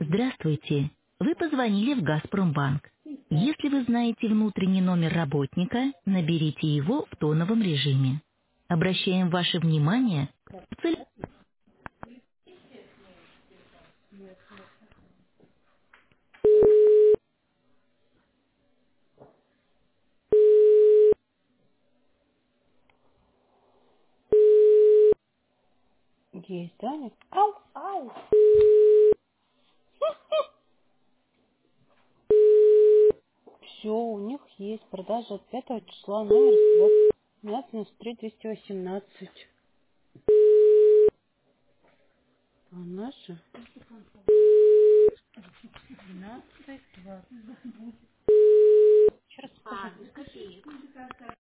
Здравствуйте. Вы позвонили в «Газпромбанк». Если вы знаете внутренний номер работника, наберите его в тоновом режиме. Обращаем ваше внимание к цели... Есть, да? Нет? Ау, ау. Все, у них есть продажа от 5 числа, номер 17 218. А наши? 12, 20. Еще раз скажи.